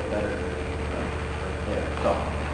better right there. So,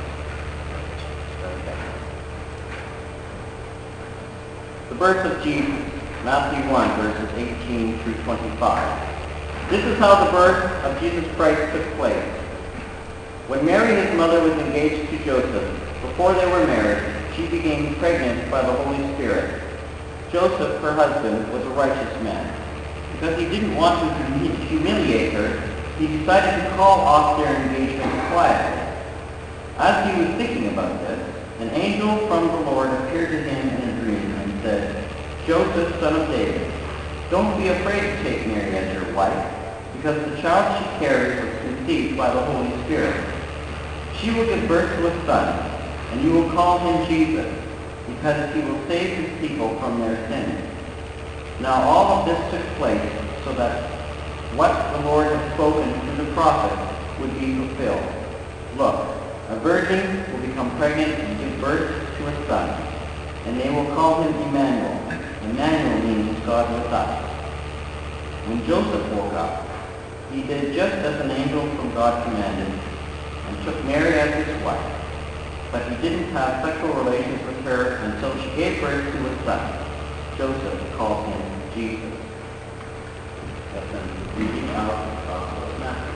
the birth of Jesus, Matthew 1, verses 18 through 25. This is how the birth of Jesus Christ took place. When Mary, his mother, was engaged to Joseph, before they were married, she became pregnant by the Holy Spirit. Joseph, her husband, was a righteous man. Because he didn't want to humiliate her, he decided to call off their engagement quietly. As he was thinking about this, an angel from the Lord appeared to him in a dream and said, "Joseph, son of David, don't be afraid to take Mary as your wife, because the child she carries was conceived by the Holy Spirit. She will give birth to a son, and you will call him Jesus, because he will save his people from their sins." Now all of this took place so that what the Lord had spoken to the prophet would be fulfilled. "Look, a virgin will become pregnant and give birth to a son, and they will call him Emmanuel." Emmanuel means God with us. When Joseph woke up, he did just as an angel from God commanded, and took Mary as his wife. But he didn't have sexual relations with her until she gave birth to a son. Joseph called him Jesus. That's a reading out of the Gospel of Matthew.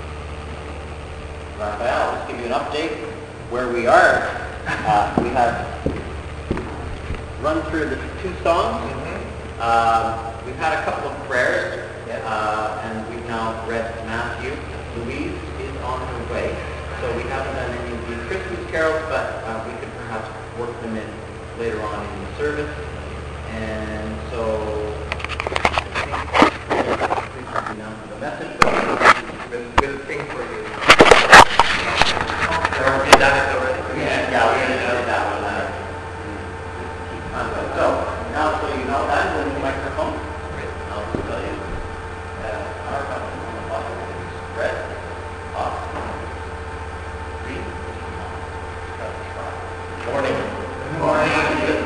Raphael, let's give you an update where we are. We have run through the 2 songs. We've had a couple of prayers, and we've now read Matthew. Louise is on her way, so we haven't done any of the Christmas carols, but we could perhaps work them in later on in the service. And so I think we'll be down to the message, but we'll sing for you. Or did that already? Yeah, we did that one. So, now so you know that, with the microphone, I'll just tell you that our button on the bottom is red, off, green, on. Morning. Good morning.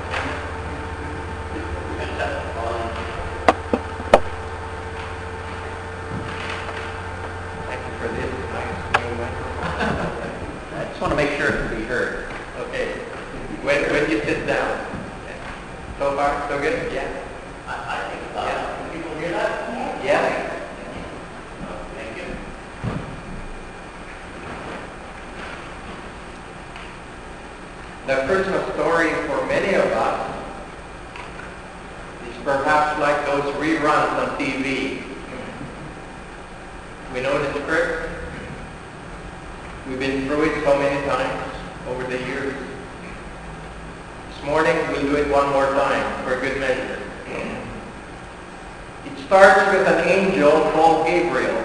Thank you for this nice new microphone. I just want to make sure it can be heard. Okay. When you sit down. So far, so good? Yeah. I think so. Yeah. Can people hear that? Yeah. Thank you. The Christmas story for many of us is perhaps like those reruns on TV. We know the script. We've been through it so many times over the years. This morning, we'll do it one more time for good measure. It starts with an angel called Gabriel.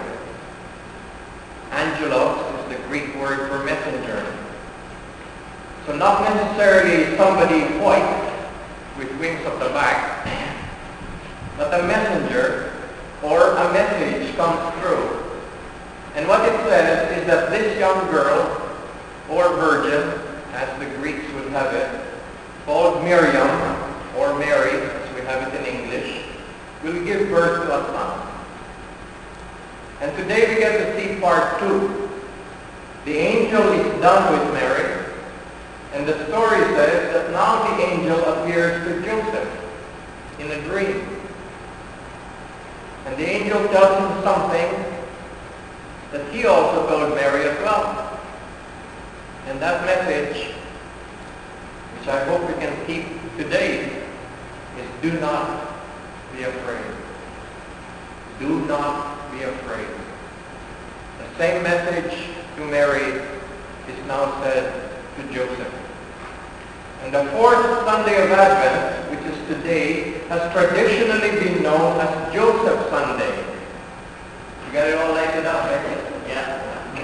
Angelos is the Greek word for messenger. So not necessarily somebody white with wings at the back, but a messenger or a message comes through. And what it says is that this young girl, or virgin, as the Greeks would have it, called Miriam, or Mary, as we have it in English, will give birth to a son. And today we get to see part 2. The angel is done with Mary, and the story says that now the angel appears to Joseph in a dream. And the angel tells him something that he also told Mary as well. And that message, which I hope we can keep today, is do not be afraid. Do not be afraid. The same message to Mary is now said to Joseph. And the 4th Sunday of Advent, which is today, has traditionally been known as Joseph Sunday. You got it all laid out, right? Yeah.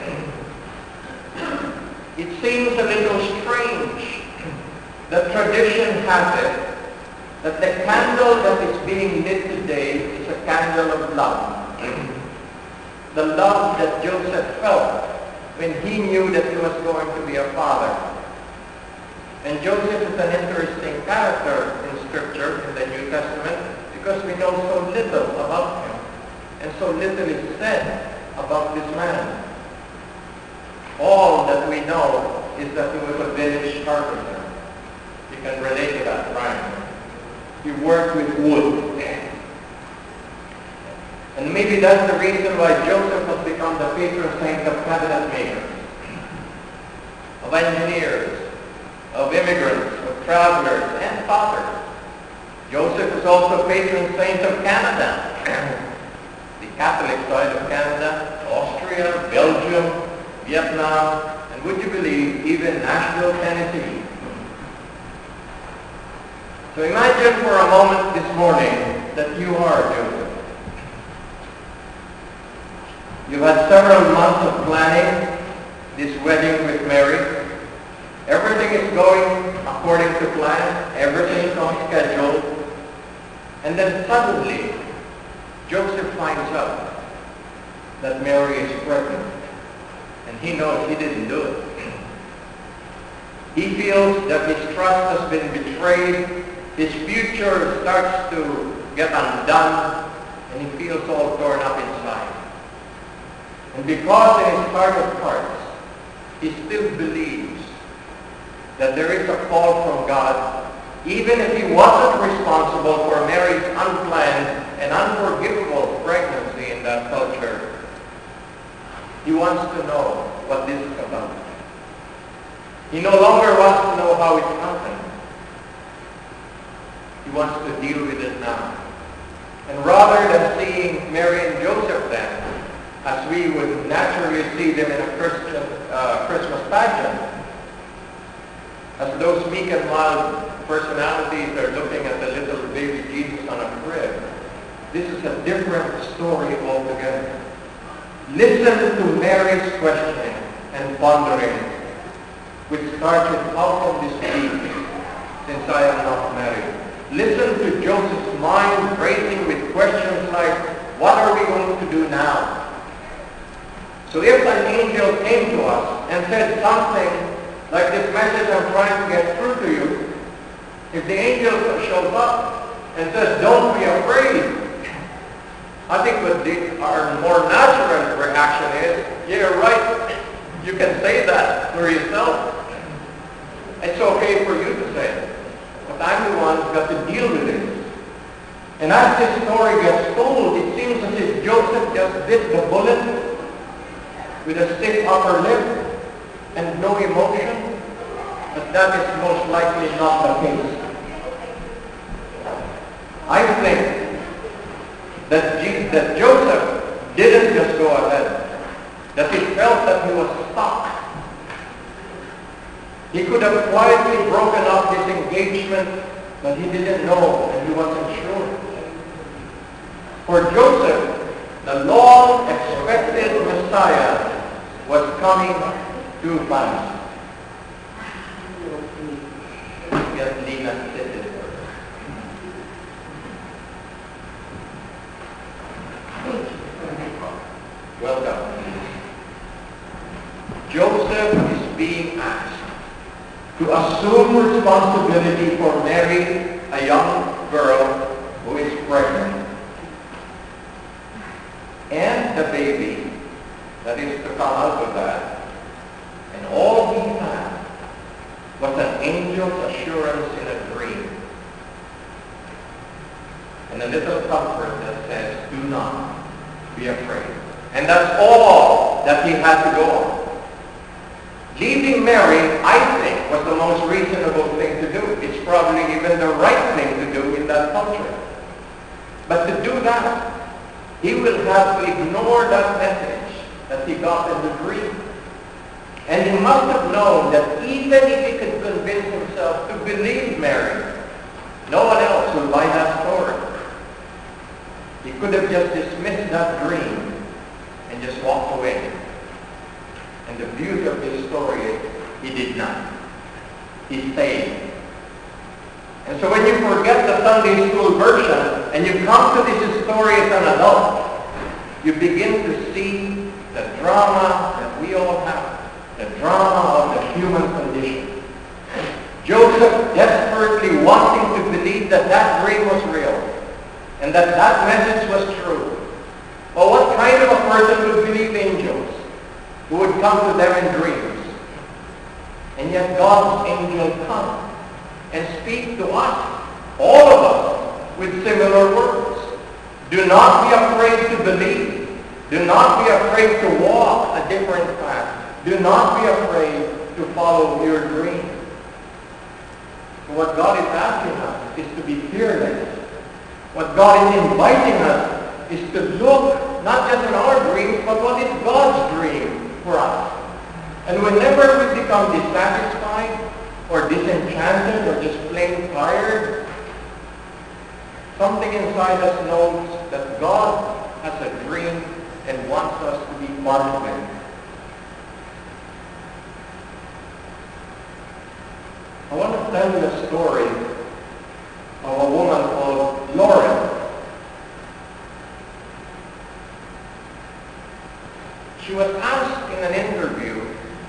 It seems a little strange that tradition has it that the candle that is being lit today is a candle of love. The love that Joseph felt when he knew that he was going to be a father. And Joseph is an interesting character in Scripture, in the New Testament, because we know so little about him, and so little is said about this man. All that we know is that he was a village carpenter. You can relate to that, right? He worked with wood. And maybe that's the reason why Joseph has become the patron saint of cabinet makers, of engineers, of immigrants, of travelers, and fathers. Joseph is also patron saint of Canada, the Catholic side of Canada, Austria, Belgium, Vietnam, and would you believe, even Nashville, Tennessee. So imagine for a moment this morning that you are Joseph. You've had several months of planning this wedding with Mary. Everything is going according to plan. Everything is on schedule. And then suddenly, Joseph finds out that Mary is pregnant. And he knows he didn't do it. He feels that his trust has been betrayed. His future starts to get undone. And he feels all torn up inside. And because in his heart of hearts, he still believes that there is a call from God, even if he wasn't responsible for Mary's unplanned and unforgivable pregnancy in that culture, he wants to know what this is about. He no longer wants to know how it happened. He wants to deal with it now. And rather than seeing Mary and Joseph then, as we would naturally see them in a Christmas pageant, as those meek and mild personalities are looking at the little baby Jesus on a crib, this is a different story altogether. Listen to Mary's questioning and pondering, which starts with, how can this be, since I am not married? Listen to Joseph's mind racing with questions like, what are we going to do now? So if an angel came to us and said something like this message I'm trying to get through to you, if the angel shows up and says, don't be afraid, I think what our more natural reaction is, yeah, right, you can say that for yourself. It's okay for you to say it. But I'm the one who's got to deal with it. And as this story gets told, it seems as if Joseph just bit the bullet with a stiff upper lip and no emotion, but that is most likely not the case. I think that Joseph didn't just go ahead, that he felt that he was stuck. He could have quietly broken up his engagement, but he didn't know and he wasn't sure. For Joseph, the long-expected Messiah was coming too fast. Get Lena seated. Welcome. Joseph is being asked to assume responsibility for Mary, a young girl who is pregnant, and the baby that is to come out of that. And all he had was an angel's assurance in a dream. And a little comfort that says, do not be afraid. And that's all that he had to go on. Leaving Mary, I think, was the most reasonable thing to do. It's probably even the right thing to do in that culture. But to do that, he will have to ignore that message that he got in the dream. And he must have known that even if he could convince himself to believe Mary, no one else will buy that story. He could have just dismissed that dream and just walked away. And the beauty of this story is he did not. He stayed. And so when you forget the Sunday school version and you come to this story as an adult, you begin to see the drama that we all have, the drama of the human condition. Joseph desperately wanting to believe that that dream was real and that that message was true. Well, what kind of a person would believe angels who would come to them in dreams. And yet God's angel comes and speaks to us, all of us, with similar words. Do not be afraid to believe. Do not be afraid to walk a different path. Do not be afraid to follow your dream. What God is asking us is to be fearless. What God is inviting us is to look not just in our dreams, but what is God's dream for us. And whenever we become dissatisfied or disenchanted or just plain tired, something inside us knows that God has a dream and wants us to be part of it. I want to tell you a story of a woman called Lauren. She was asked in an interview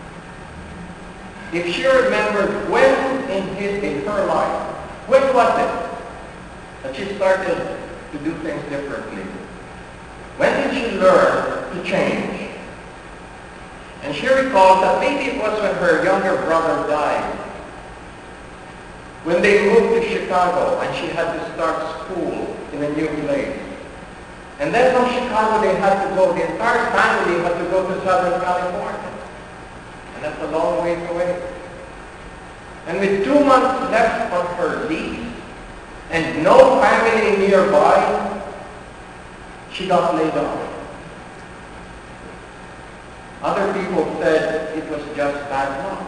if she remembered when in her life, when was it that she started to do things differently? When did she learn to change? And she recalled that maybe it was when her younger brother died. When they moved to Chicago and she had to start school in a new place. And then from Chicago they had to go, the entire family had to go to Southern California. And that's a long way away. And with 2 months left on her lease and no family nearby, she got laid off. Other people said it was just bad luck.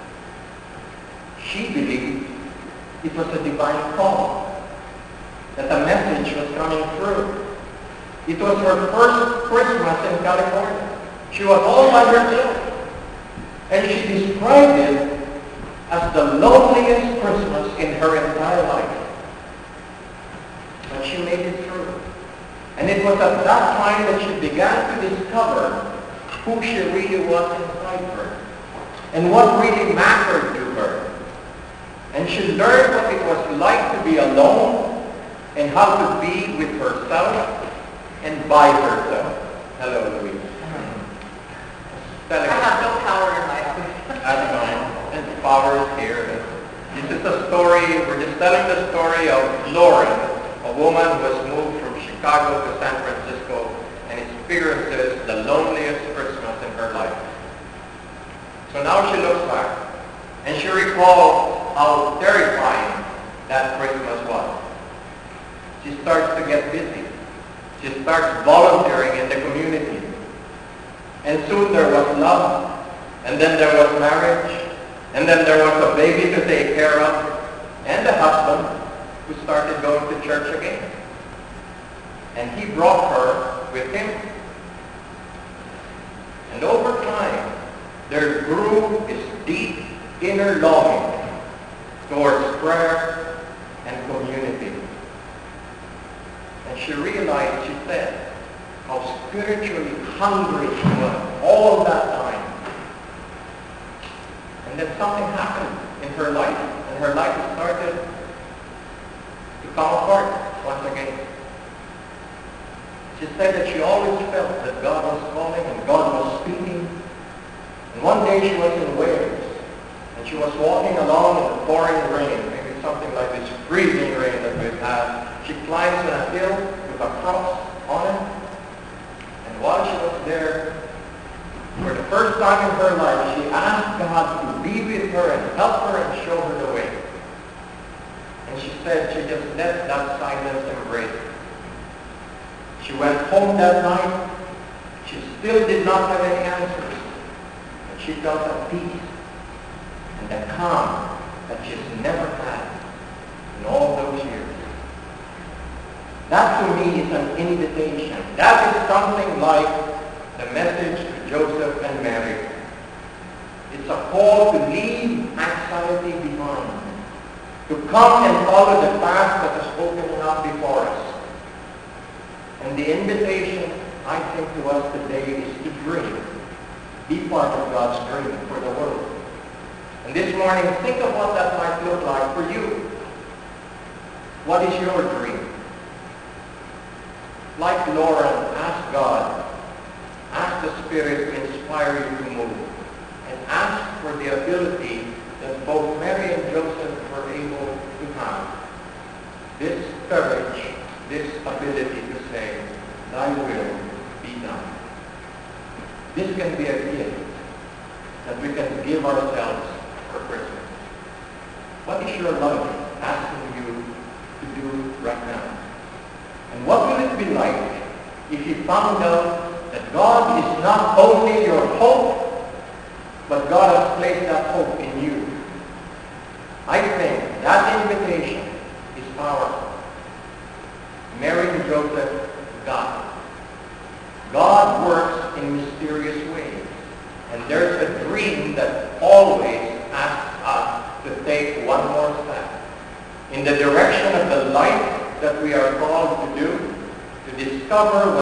She believed it was a divine call, that a message was coming through. It was her first Christmas in California. She was all by herself. And she described it as the loneliest Christmas in her entire life. But she made it through. And it was at that time that she began to discover who she really was inside her and what really mattered to her. And she learned what it was like to be alone and how to be with herself and by herself. Hello, Louise. I have no power in my life. That's fine. And the power is here. This is a story, we're just telling the story of Lauren, a woman who has moved from Chicago to San Francisco and experiences the loneliest Christmas in her life. So now she looks back and she recalls how terrifying that Christmas was. She starts to get busy. She starts volunteering in the community. And soon there was love, and then there was marriage, and then there was a baby to take care of, and a husband who started going to church again. And he brought her with him. And over time, there grew this deep inner longing towards prayer and community. And she realized, she said, how spiritually hungry she was all that time. And then something happened in her life, and her life started to come apart once again. She said that she always felt that God was calling and God was speaking. And one day she was in Wales, and she was walking along in the pouring rain, maybe something like this freezing rain that we've had. She climbs on a hill with a cross on it. And while she was there, for the first time in her life, she asked God to be with her and help her and show her the way. And she said she just let that silence embrace her. She went home that night. She still did not have any answers. But she felt at peace and a calm that she's never had in all those years. That to me is an invitation. That is something like the message to Joseph and Mary. It's a call to leave anxiety behind, to come and follow the path that is opening up before us. And the invitation, I think, to us today is to dream. Be part of God's dream for the world. And this morning, think of what that might look like for you. What is your dream? Like Lauren, ask God Ask the Spirit to inspire you to move. And ask for the ability that both Mary and Joseph were able to have. This courage, this ability to say, thy will be done. This can be a gift that we can give ourselves for Christmas. What is your life asking you to do right now? And what will it be like if you found out that God is not only your hope, but God has placed that hope in you? I think that invitation is powerful. Mary and Joseph got it. God works in mysterious ways. And there's a dream that always asks us to take one more step in the direction of the life that we are called to do, to discover what